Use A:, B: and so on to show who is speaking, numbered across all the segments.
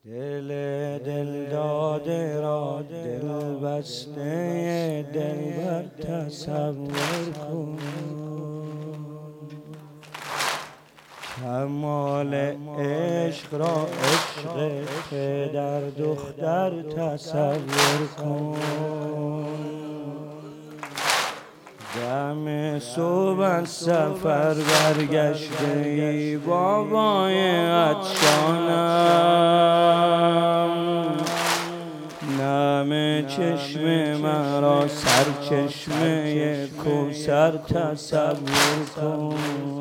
A: دل داده را دل بسته دلبر تصور کن، کمال عشق را عشق پدر دختر تصور کن. دم صبح از سفر برگشته ای بابای عطشانم، نم چشم مرا سرچشمه کوثر تصور کن.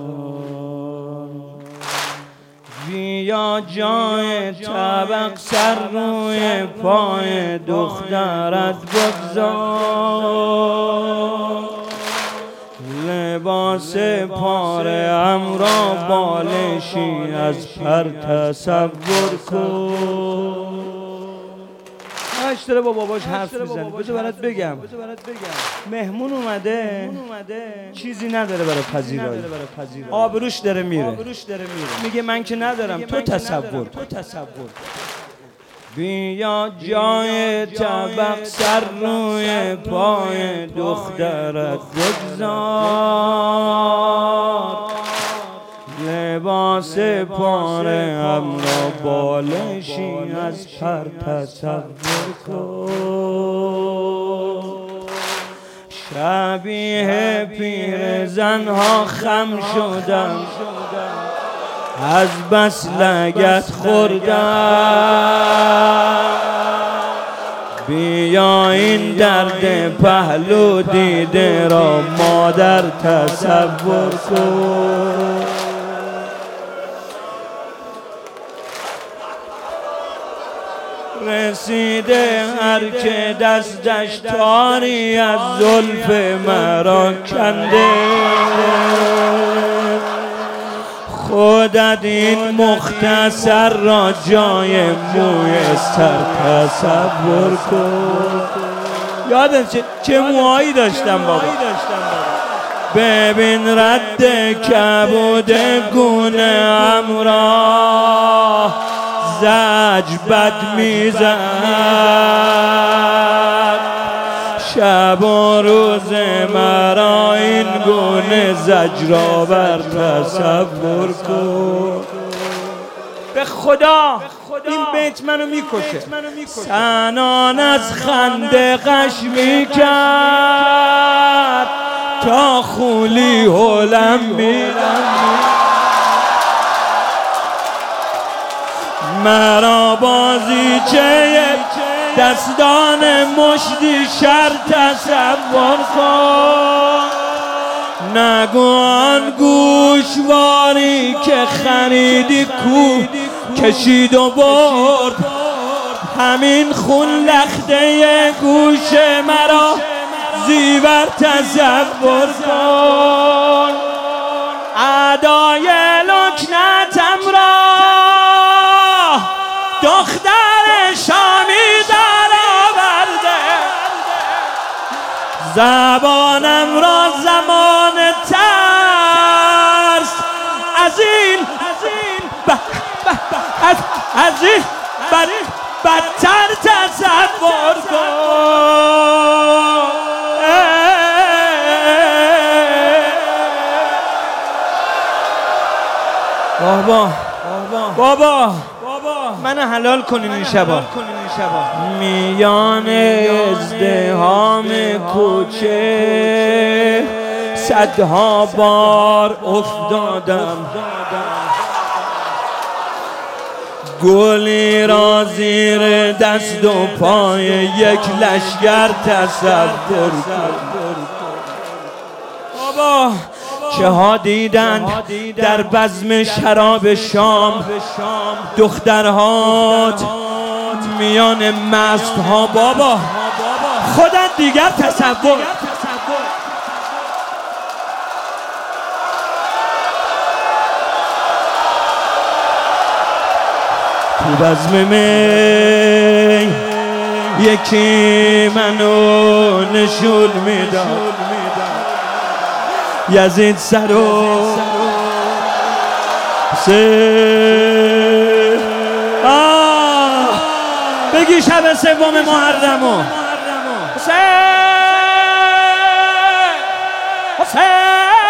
A: بیا جای طبق سر روی پای دخترت بگذار، لباس پاره‌ام را بالشی از پر تصور کن. همش داره با باباش حرف میزنه. بذار برات بگم مهمون اومده چیزی نداره برای پذیرایی، آبروش داره میره، میگه من که ندارم، تو تصور. بیا جای طبق سر روی پای دخترت بگذار، لباس پاره‌ام را بالشی از پر تصور کن. شبیه پیرزنها خم شدم، از بس لگد خوردم. بیا این درد پهلو دیده را مادر تصور کن. رسیده هر که دستش تاری از زلف مرا کنده، خودت این مختصر را جای موی سر تصور کن. یادم چه موهایی داشتم بابا. ببین رد کبود گونه ام را زج بد میزد، شب و روز مرا این گونه زجرآور تصور کن. به خدا این بیت منو میکشه. سنان از خنده غش میکرد تا خولی هلم میرم، مرا بازیچه دستان مشتی شر تصور کن. نگو آن گوشواری که خریدی کوه کشید و برد، همین خون لخته گوش مرا زیور تصور کن. ادای لکنتم را دختر شامی در آورده، زبانم را زمان ترس از این بدتر تصور کن. بابا منو حلال کنین این شبا. میان ازدحام کوچه صدها بار افتادم، گلی را زیر دست و پای یک لشگر تصور کن. بابا چه ها دیدند در بزم شراب شام، دخترهات میان مست ها. بابا خودت دیگر تصور. تو بزم می یکی منو نشون میداد، یزید سر و سه بگی شب سوم محرمو حسین حسین